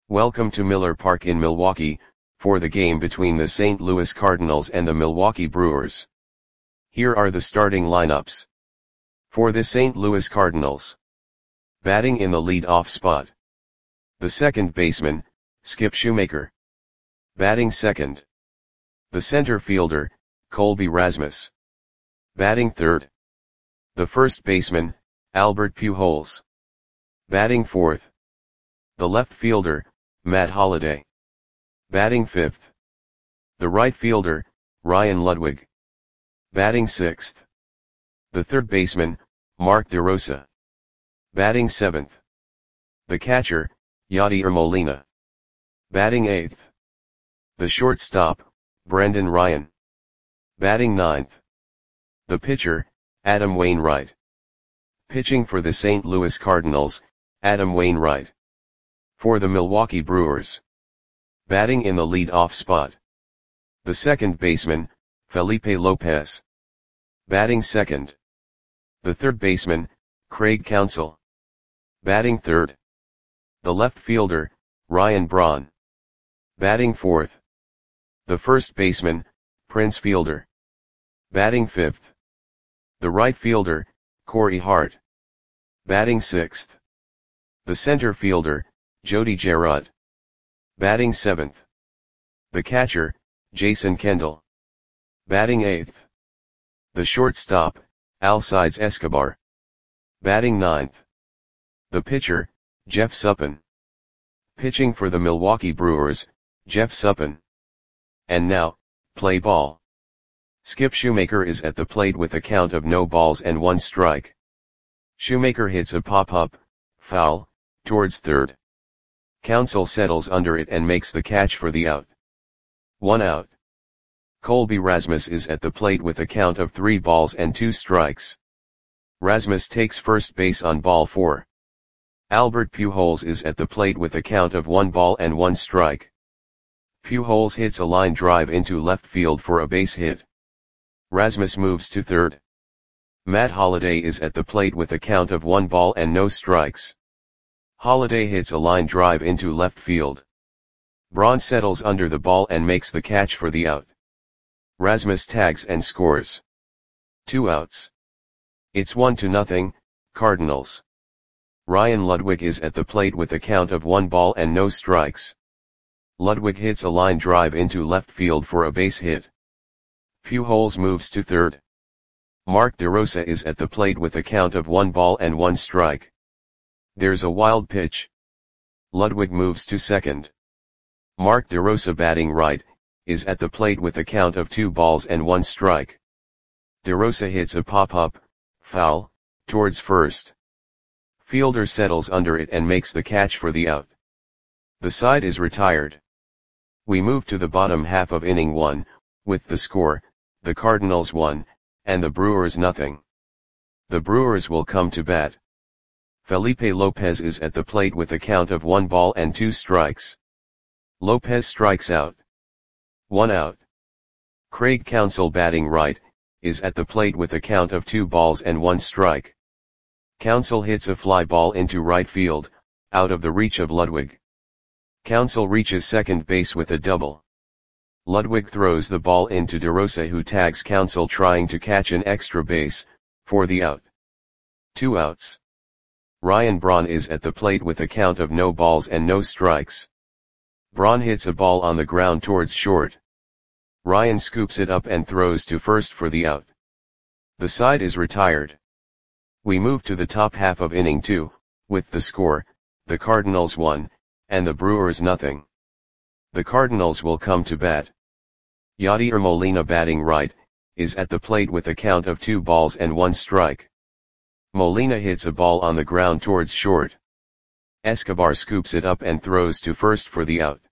Welcome to Miller Park in Milwaukee, for the game between the St. Louis Cardinals and the Milwaukee Brewers. Here are the starting lineups. For the St. Louis Cardinals. Batting in the lead-off spot. The second baseman, Skip Shoemaker. Batting second. The center fielder, Colby Rasmus. Batting third. The first baseman, Albert Pujols. Batting fourth. The left fielder, Matt Holliday. Batting fifth. The right fielder, Ryan Ludwig. Batting sixth. The third baseman, Mark DeRosa. Batting seventh. The catcher, Yadier Molina. Batting eighth. The shortstop, Brendan Ryan. Batting ninth. The pitcher, Adam Wainwright. Pitching for the St. Louis Cardinals, Adam Wainwright. For the Milwaukee Brewers. Batting in the lead-off spot. The second baseman, Felipe Lopez. Batting second. The third baseman, Craig Counsell. Batting third. The left fielder, Ryan Braun. Batting fourth. The first baseman, Prince Fielder. Batting fifth. The right fielder, Corey Hart. Batting sixth. The center fielder, Jody Gerard. Batting seventh. The catcher, Jason Kendall. Batting eighth. The shortstop, Alcides Escobar. Batting ninth. The pitcher, Jeff Suppan. Pitching for the Milwaukee Brewers, Jeff Suppan. And now, play ball. Skip Shoemaker is at the plate with a count of no balls and 1 strike. Shoemaker hits a pop-up, foul, towards third. Counsell settles under it and makes the catch for the out. 1 out. Colby Rasmus is at the plate with a count of 3 balls and 2 strikes. Rasmus takes first base on ball 4. Albert Pujols is at the plate with a count of 1 ball and 1 strike. Pujols hits a line drive into left field for a base hit. Rasmus moves to third. Matt Holliday is at the plate with a count of 1 ball and no strikes. Holliday hits a line drive into left field. Braun settles under the ball and makes the catch for the out. Rasmus tags and scores. 2 outs. It's 1-0, Cardinals. Ryan Ludwig is at the plate with a count of 1 ball and no strikes. Ludwig hits a line drive into left field for a base hit. Pujols moves to third. Mark DeRosa is at the plate with a count of 1 ball and 1 strike. There's a wild pitch. Ludwig moves to second. Mark DeRosa, batting right, is at the plate with a count of 2 balls and 1 strike. DeRosa hits a pop-up, foul, towards first. Fielder settles under it and makes the catch for the out. The side is retired. We move to the bottom half of inning 1, with the score, the Cardinals 1, and the Brewers 0. The Brewers will come to bat. Felipe Lopez is at the plate with a count of 1 ball and 2 strikes. Lopez strikes out. 1 out. Craig Counsell, batting right, is at the plate with a count of 2 balls and 1 strike. Counsell hits a fly ball into right field, out of the reach of Ludwig. Counsell reaches second base with a double. Ludwig throws the ball into DeRosa, who tags Counsell trying to catch an extra base, for the out. 2 outs. Ryan Braun is at the plate with a count of no balls and no strikes. Braun hits a ball on the ground towards short. Ryan scoops it up and throws to first for the out. The side is retired. We move to the top half of inning 2, with the score, the Cardinals 1, and the Brewers 0. The Cardinals will come to bat. Yadier Molina, batting right, is at the plate with a count of 2 balls and 1 strike. Molina hits a ball on the ground towards short. Escobar scoops it up and throws to first for the out.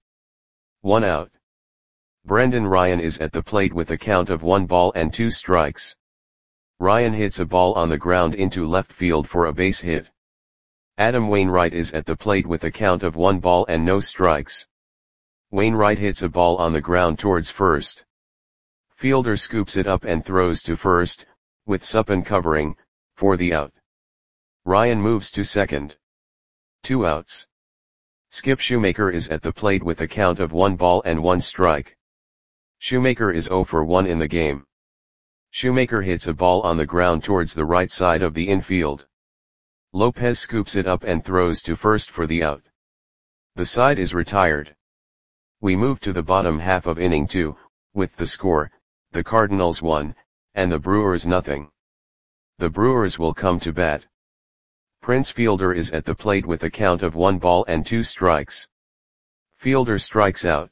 1 out. Brendan Ryan is at the plate with a count of 1 ball and 2 strikes. Ryan hits a ball on the ground into left field for a base hit. Adam Wainwright is at the plate with a count of 1 ball and no strikes. Wainwright hits a ball on the ground towards first. Fielder scoops it up and throws to first, with Suppan covering, for the out. Ryan moves to second. 2 outs. Skip Shoemaker is at the plate with a count of 1 ball and 1 strike. Shoemaker is 0 for 1 in the game. Shoemaker hits a ball on the ground towards the right side of the infield. Lopez scoops it up and throws to first for the out. The side is retired. We move to the bottom half of inning 2, with the score, the Cardinals 1, and the Brewers nothing. The Brewers will come to bat. Prince Fielder is at the plate with a count of 1 ball and 2 strikes. Fielder strikes out.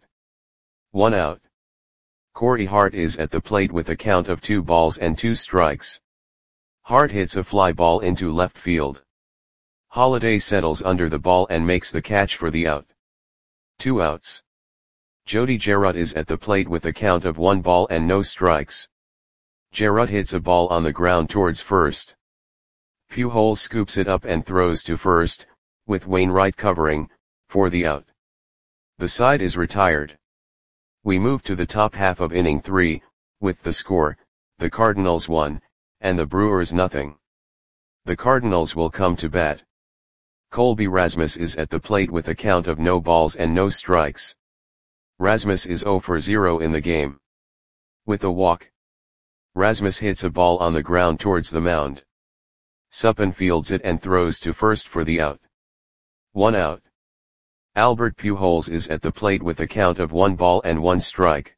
1 out. Corey Hart is at the plate with a count of 2 balls and 2 strikes. Hart hits a fly ball into left field. Holliday settles under the ball and makes the catch for the out. 2 outs. Jody Gerut is at the plate with a count of 1 ball and no strikes. Gerut hits a ball on the ground towards first. Pujols scoops it up and throws to first, with Wainwright covering, for the out. The side is retired. We move to the top half of inning 3, with the score, the Cardinals 1, and the Brewers nothing. The Cardinals will come to bat. Colby Rasmus is at the plate with a count of no balls and no strikes. Rasmus is 0 for 0 in the game. With a walk, Rasmus hits a ball on the ground towards the mound. Suppan fields it and throws to first for the out. 1 out. Albert Pujols is at the plate with a count of 1 ball and 1 strike.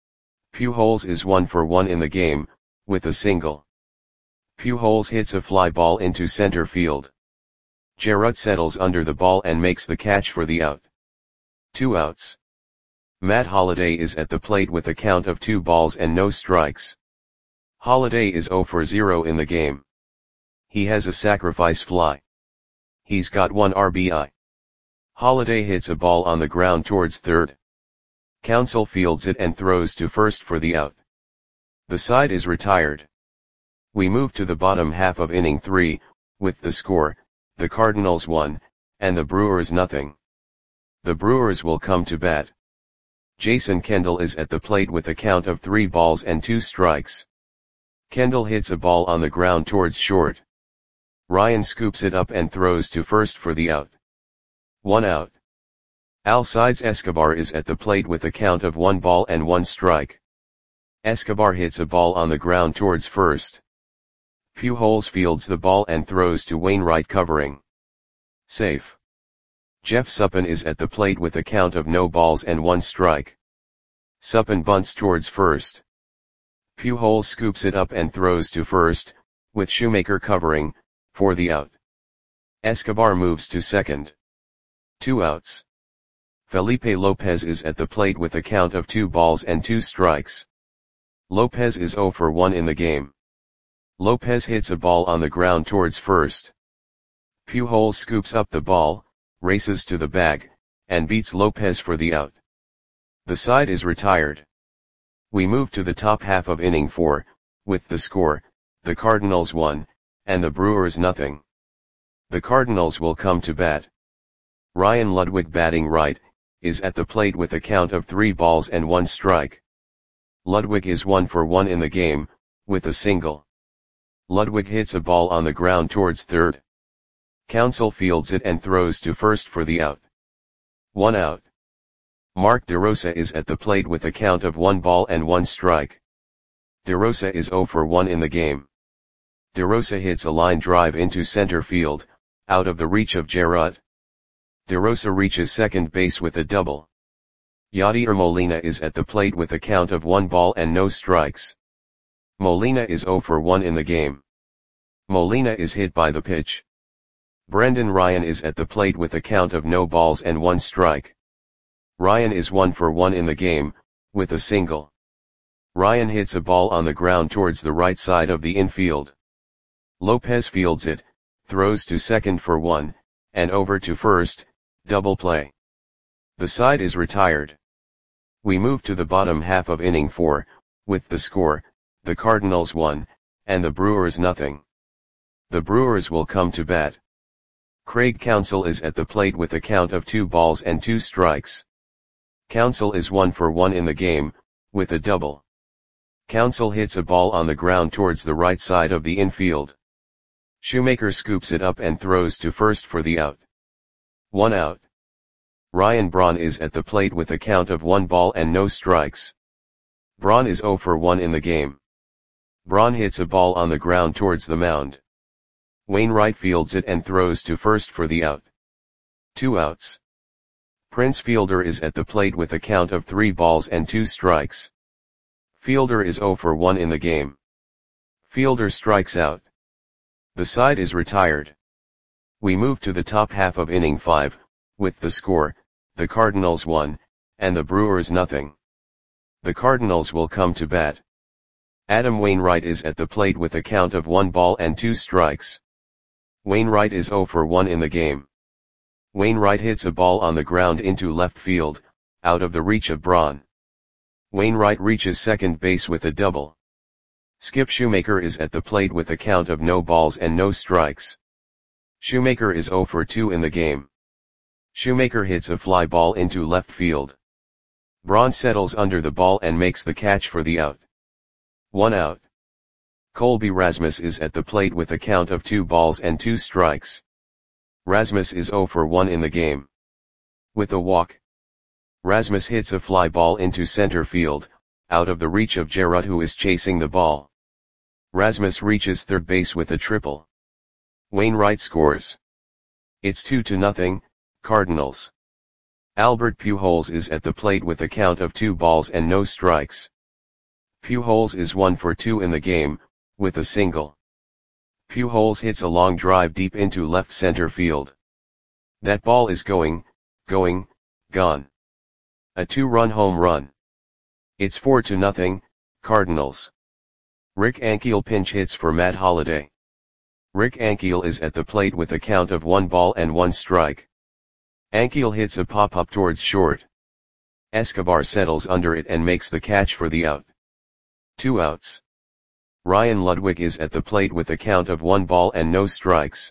Pujols is 1 for 1 in the game, with a single. Pujols hits a fly ball into center field. Gerut settles under the ball and makes the catch for the out. 2 outs. Matt Holliday is at the plate with a count of 2 balls and no strikes. Holliday is 0 for 0 in the game. He has a sacrifice fly. He's got 1 RBI. Holliday hits a ball on the ground towards third. Counsell fields it and throws to first for the out. The side is retired. We move to the bottom half of inning 3, with the score, the Cardinals 1, and the Brewers nothing. The Brewers will come to bat. Jason Kendall is at the plate with a count of 3 balls and 2 strikes. Kendall hits a ball on the ground towards short. Ryan scoops it up and throws to first for the out. 1 out. Alcides Escobar is at the plate with a count of 1 ball and 1 strike. Escobar hits a ball on the ground towards first. Pujols fields the ball and throws to Wainwright covering. Safe. Jeff Suppan is at the plate with a count of no balls and 1 strike. Suppan bunts towards first. Pujols scoops it up and throws to first, with Shoemaker covering, for the out. Escobar moves to second. 2 outs. Felipe Lopez is at the plate with a count of 2 balls and 2 strikes. Lopez is 0 for 1 in the game. Lopez hits a ball on the ground towards first. Pujols scoops up the ball, races to the bag, and beats Lopez for the out. The side is retired. We move to the top half of inning 4, with the score, the Cardinals 1, and the Brewers nothing. The Cardinals will come to bat. Ryan Ludwig batting right, is at the plate with a count of 3 balls and 1 strike. Ludwig is 1 for 1 in the game, with a single. Ludwig hits a ball on the ground towards third. Counsell fields it and throws to first for the out. 1 out. Mark DeRosa is at the plate with a count of 1 ball and 1 strike. DeRosa is 0 for 1 in the game. DeRosa hits a line drive into center field, out of the reach of Gerut. DeRosa reaches second base with a double. Yadier Molina is at the plate with a count of 1 ball and no strikes. Molina is 0 for 1 in the game. Molina is hit by the pitch. Brendan Ryan is at the plate with a count of no balls and 1 strike. Ryan is 1 for 1 in the game, with a single. Ryan hits a ball on the ground towards the right side of the infield. Lopez fields it, throws to second for 1, and over to first, double play. The side is retired. We move to the bottom half of inning 4, with the score, the Cardinals 1, and the Brewers nothing. The Brewers will come to bat. Craig Counsell is at the plate with a count of 2 balls and 2 strikes. Counsell is 1 for 1 in the game, with a double. Counsell hits a ball on the ground towards the right side of the infield. Shoemaker scoops it up and throws to first for the out. 1 out. Ryan Braun is at the plate with a count of 1 ball and no strikes. Braun is 0 for 1 in the game. Braun hits a ball on the ground towards the mound. Wainwright fields it and throws to first for the out. 2 outs. Prince Fielder is at the plate with a count of 3 balls and 2 strikes. Fielder is 0 for 1 in the game. Fielder strikes out. The side is retired. We move to the top half of inning 5, with the score, the Cardinals 1, and the Brewers nothing. The Cardinals will come to bat. Adam Wainwright is at the plate with a count of 1 ball and 2 strikes. Wainwright is 0 for 1 in the game. Wainwright hits a ball on the ground into left field, out of the reach of Braun. Wainwright reaches second base with a double. Skip Shoemaker is at the plate with a count of no balls and no strikes. Shoemaker is 0 for 2 in the game. Shoemaker hits a fly ball into left field. Braun settles under the ball and makes the catch for the out. 1 out. Colby Rasmus is at the plate with a count of 2 balls and 2 strikes. Rasmus is 0 for 1 in the game. With a walk, Rasmus hits a fly ball into center field, out of the reach of Jarrett, who is chasing the ball. Rasmus reaches third base with a triple. Wainwright scores. It's 2-0, Cardinals. Albert Pujols is at the plate with a count of 2 balls and no strikes. Pujols is 1 for 2 in the game, with a single. Pujols hits a long drive deep into left center field. That ball is gone. A 2-run home run. It's 4-0, Cardinals. Rick Ankiel pinch hits for Matt Holliday. Rick Ankiel is at the plate with a count of 1 ball and 1 strike. Ankiel hits a pop-up towards short. Escobar settles under it and makes the catch for the out. 2 outs. Ryan Ludwig is at the plate with a count of 1 ball and no strikes.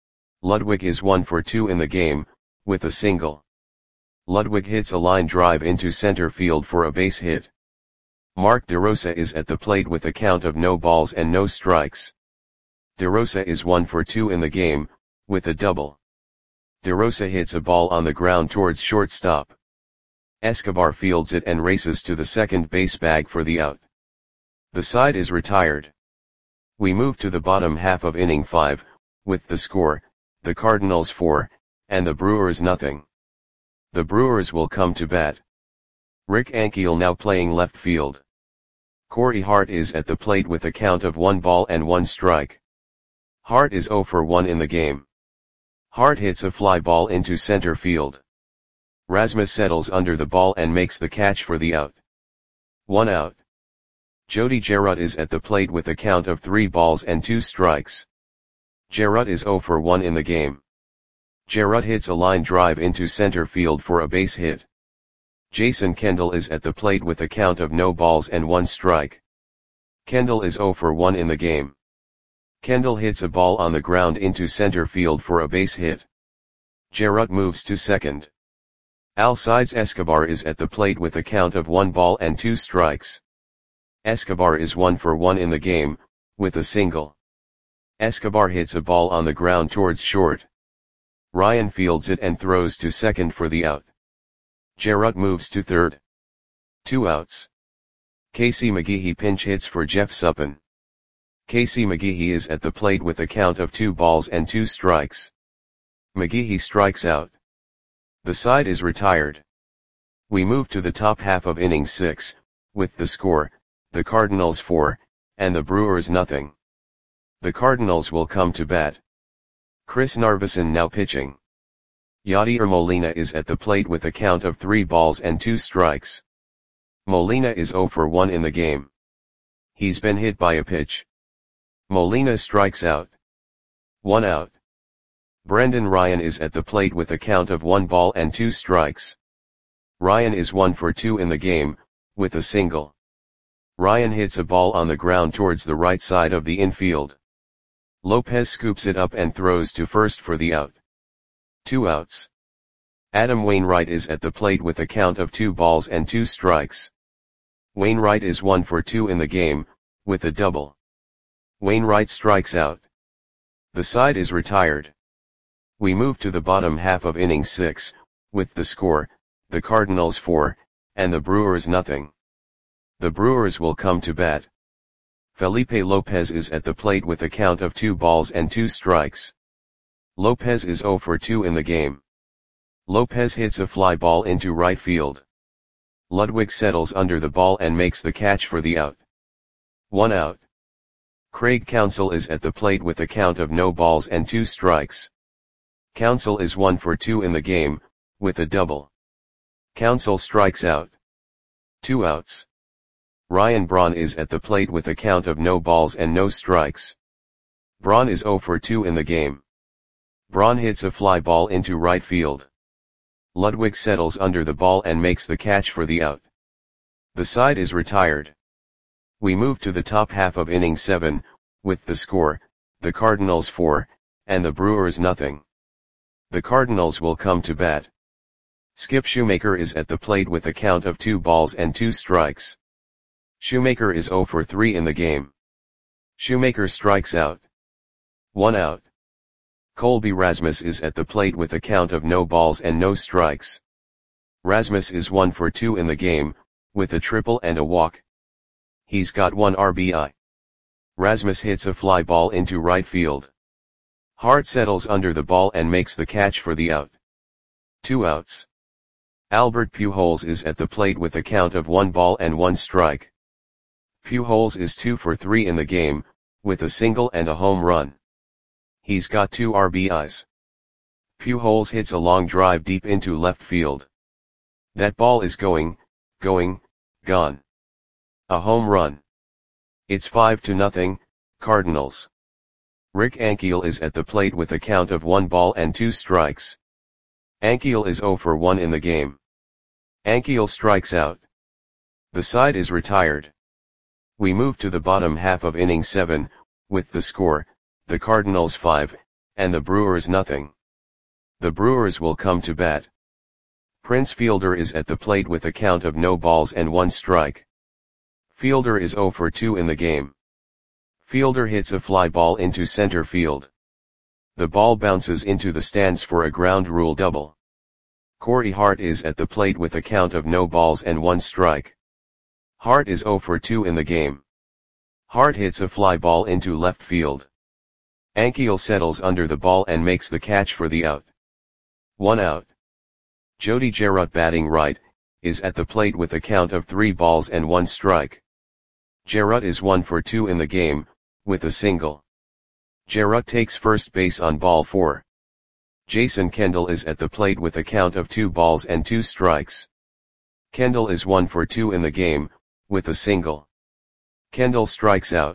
Ludwig is 1 for 2 in the game, with a single. Ludwig hits a line drive into center field for a base hit. Mark DeRosa is at the plate with a count of no balls and no strikes. DeRosa is 1 for 2 in the game, with a double. DeRosa hits a ball on the ground towards shortstop. Escobar fields it and races to the second base bag for the out. The side is retired. We move to the bottom half of inning 5, with the score, the Cardinals 4, and the Brewers nothing. The Brewers will come to bat. Rick Ankiel now playing left field. Corey Hart is at the plate with a count of 1 ball and 1 strike. Hart is 0 for 1 in the game. Hart hits a fly ball into center field. Rasmus settles under the ball and makes the catch for the out. 1 out. Jody Jarrett is at the plate with a count of 3 balls and 2 strikes. Jarrett is 0 for 1 in the game. Jarrett hits a line drive into center field for a base hit. Jason Kendall is at the plate with a count of no balls and 1 strike. Kendall is 0 for 1 in the game. Kendall hits a ball on the ground into center field for a base hit. Jarrett moves to second. Alcides Escobar is at the plate with a count of 1 ball and 2 strikes. Escobar is 1 for 1 in the game, with a single. Escobar hits a ball on the ground towards short. Ryan fields it and throws to second for the out. Jarrett moves to third. 2 outs. Casey McGehee pinch hits for Jeff Suppan. Casey McGehee is at the plate with a count of 2 balls and 2 strikes. McGehee strikes out. The side is retired. We move to the top half of inning 6, with the score, the Cardinals 4, and the Brewers nothing. The Cardinals will come to bat. Chris Narveson now pitching. Yadier Molina is at the plate with a count of 3 balls and 2 strikes. Molina is 0 for 1 in the game. He's been hit by a pitch. Molina strikes out. 1 out. Brendan Ryan is at the plate with a count of 1 ball and 2 strikes. Ryan is 1 for 2 in the game, with a single. Ryan hits a ball on the ground towards the right side of the infield. Lopez scoops it up and throws to first for the out. 2 outs. Adam Wainwright is at the plate with a count of 2 balls and 2 strikes. Wainwright is 1 for 2 in the game, with a double. Wainwright strikes out. The side is retired. We move to the bottom half of inning 6, with the score, the Cardinals 4, and the Brewers nothing. The Brewers will come to bat. Felipe Lopez is at the plate with a count of 2 balls and 2 strikes. Lopez is 0 for 2 in the game. Lopez hits a fly ball into right field. Ludwig settles under the ball and makes the catch for the out. 1 out. Craig Counsell is at the plate with a count of no balls and 2 strikes. Counsell is 1 for 2 in the game, with a double. Counsell strikes out. 2 outs. Ryan Braun is at the plate with a count of no balls and no strikes. Braun is 0 for 2 in the game. Braun hits a fly ball into right field. Ludwig settles under the ball and makes the catch for the out. The side is retired. We move to the top half of inning 7, with the score, the Cardinals 4, and the Brewers nothing. The Cardinals will come to bat. Skip Shoemaker is at the plate with a count of 2 balls and 2 strikes. Shoemaker is 0 for 3 in the game. Shoemaker strikes out. 1 out. Colby Rasmus is at the plate with a count of no balls and no strikes. Rasmus is 1 for 2 in the game, with a triple and a walk. He's got 1 RBI. Rasmus hits a fly ball into right field. Hart settles under the ball and makes the catch for the out. 2 outs. Albert Pujols is at the plate with a count of 1 ball and 1 strike. Pujols is 2 for 3 in the game, with a single and a home run. He's got 2 RBIs. Pujols hits a long drive deep into left field. That ball is going, gone. A home run. It's 5-0, Cardinals. Rick Ankiel is at the plate with a count of 1 ball and 2 strikes. Ankiel is 0 for 1 in the game. Ankiel strikes out. The side is retired. We move to the bottom half of inning 7, with the score, the Cardinals 5, and the Brewers nothing. The Brewers will come to bat. Prince Fielder is at the plate with a count of no balls and 1 strike. Fielder is 0 for 2 in the game. Fielder hits a fly ball into center field. The ball bounces into the stands for a ground rule double. Corey Hart is at the plate with a count of no balls and 1 strike. Hart is 0 for 2 in the game. Hart hits a fly ball into left field. Ankiel settles under the ball and makes the catch for the out. 1 out. Jody Gerut, batting right, is at the plate with a count of 3 balls and 1 strike. Gerut is 1 for 2 in the game, with a single. Gerut takes first base on ball 4. Jason Kendall is at the plate with a count of 2 balls and 2 strikes. Kendall is 1 for 2 in the game, with a single. Kendall strikes out.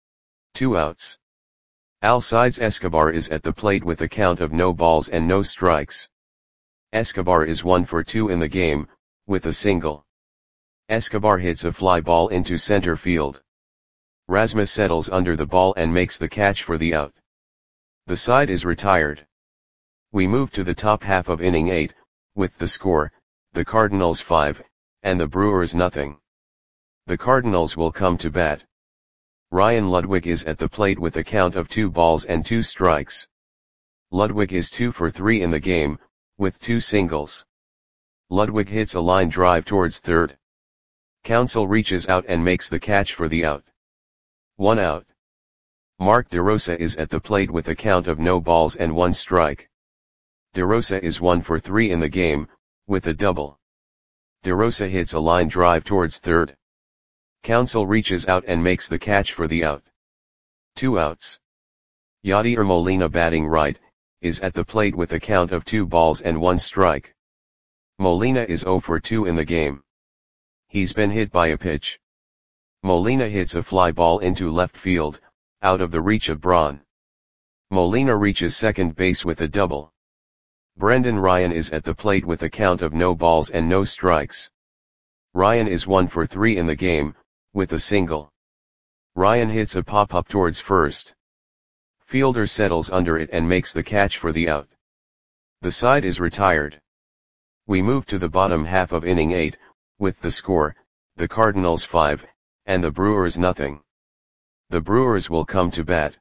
2 outs. Alcides Escobar is at the plate with a count of no balls and no strikes. Escobar is 1 for 2 in the game, with a single. Escobar hits a fly ball into center field. Rasmus settles under the ball and makes the catch for the out. The side is retired. We move to the top half of inning 8, with the score, the Cardinals 5, and the Brewers nothing. The Cardinals will come to bat. Ryan Ludwig is at the plate with a count of 2 balls and 2 strikes. Ludwig is 2 for 3 in the game, with 2 singles. Ludwig hits a line drive towards third. Counsell reaches out and makes the catch for the out. 1 out. Mark DeRosa is at the plate with a count of no balls and 1 strike. DeRosa is 1 for 3 in the game, with a double. DeRosa hits a line drive towards third. Counsell reaches out and makes the catch for the out. 2 outs. Yadier Molina, batting right, is at the plate with a count of 2 balls and 1 strike. Molina is 0 for 2 in the game. He's been hit by a pitch. Molina hits a fly ball into left field, out of the reach of Braun. Molina reaches second base with a double. Brendan Ryan is at the plate with a count of no balls and no strikes. Ryan is 1 for 3 in the game, with a single. Ryan hits a pop-up towards first. Fielder settles under it and makes the catch for the out. The side is retired. We move to the bottom half of inning 8, with the score, the Cardinals 5, and the Brewers nothing. The Brewers will come to bat.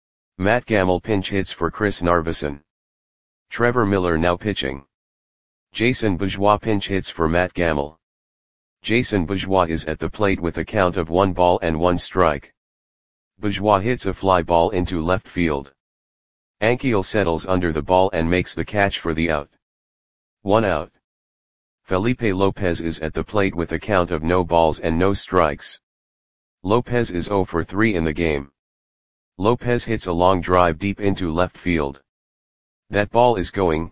Matt Gamble pinch hits for Chris Narveson. Trevor Miller now pitching. Jason Bourgeois pinch hits for Matt Gamble. Jason Bourgeois is at the plate with a count of 1 ball and 1 strike. Bourgeois hits a fly ball into left field. Ankiel settles under the ball and makes the catch for the out. 1 out. Felipe Lopez is at the plate with a count of no balls and no strikes. Lopez is 0 for 3 in the game. Lopez hits a long drive deep into left field. That ball is gone.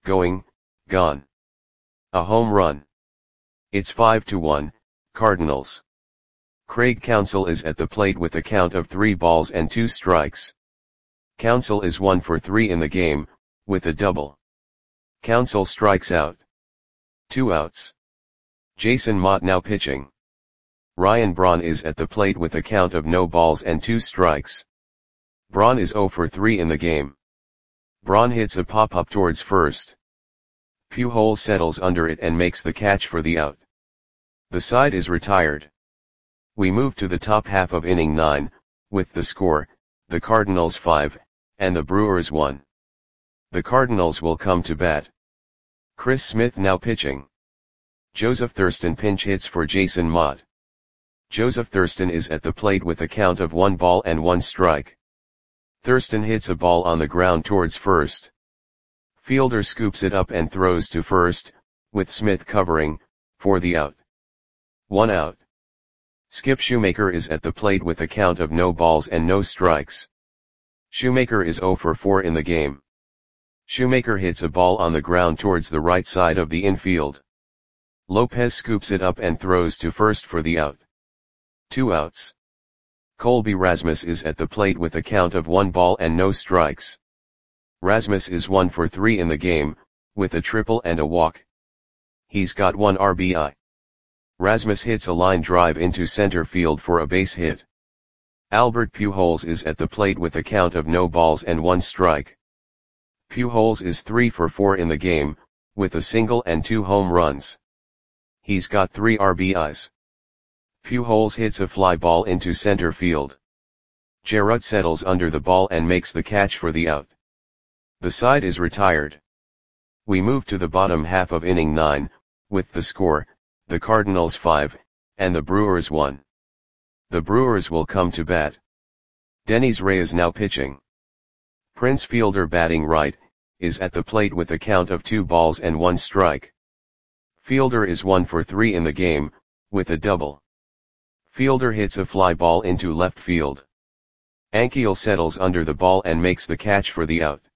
A home run. It's 5-1, Cardinals. Craig Counsell is at the plate with a count of 3 balls and 2 strikes. Counsell is 1 for 3 in the game, with a double. Counsell strikes out. 2 outs. Jason Motte now pitching. Ryan Braun is at the plate with a count of no balls and 2 strikes. Braun is 0 for 3 in the game. Braun hits a pop-up towards first. Pujols settles under it and makes the catch for the out. The side is retired. We move to the top half of inning 9, with the score, the Cardinals 5, and the Brewers 1. The Cardinals will come to bat. Chris Smith now pitching. Joseph Thurston pinch hits for Jason Motte. Joseph Thurston is at the plate with a count of 1 ball and 1 strike. Thurston hits a ball on the ground towards first. Fielder scoops it up and throws to first, with Smith covering, for the out. 1 out. Skip Shoemaker is at the plate with a count of no balls and no strikes. Shoemaker is 0 for 4 in the game. Shoemaker hits a ball on the ground towards the right side of the infield. Lopez scoops it up and throws to first for the out. 2 outs. Colby Rasmus is at the plate with a count of 1 ball and no strikes. Rasmus is 1 for 3 in the game, with a triple and a walk. He's got 1 RBI. Rasmus hits a line drive into center field for a base hit. Albert Pujols is at the plate with a count of no balls and 1 strike. Pujols is 3 for 4 in the game, with a single and 2 home runs. He's got 3 RBIs. Pujols hits a fly ball into center field. Jarrett settles under the ball and makes the catch for the out. The side is retired. We move to the bottom half of inning 9, with the score, the Cardinals 5, and the Brewers 1. The Brewers will come to bat. Denys Reyes now pitching. Prince Fielder batting right, is at the plate with a count of 2 balls and 1 strike. Fielder is 1 for 3 in the game, with a double. Fielder hits a fly ball into left field. Ankiel settles under the ball and makes the catch for the out.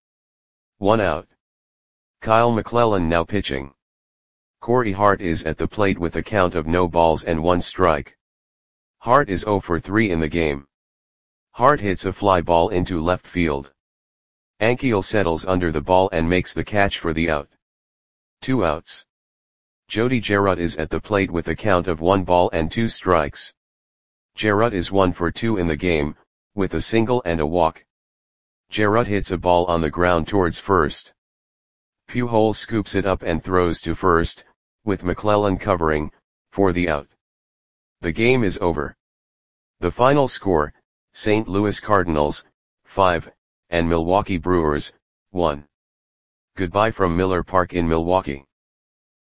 1 out. Kyle McClellan now pitching. Corey Hart is at the plate with a count of no balls and 1 strike. Hart is 0 for 3 in the game. Hart hits a fly ball into left field. Ankiel settles under the ball and makes the catch for the out. 2 outs. Jody Jarrett is at the plate with a count of 1 ball and 2 strikes. Jarrett is 1 for 2 in the game, with a single and a walk. Jarrett hits a ball on the ground towards first. Pujols scoops it up and throws to first, with McClellan covering, for the out. The game is over. The final score, St. Louis Cardinals, 5, and Milwaukee Brewers, 1. Goodbye from Miller Park in Milwaukee.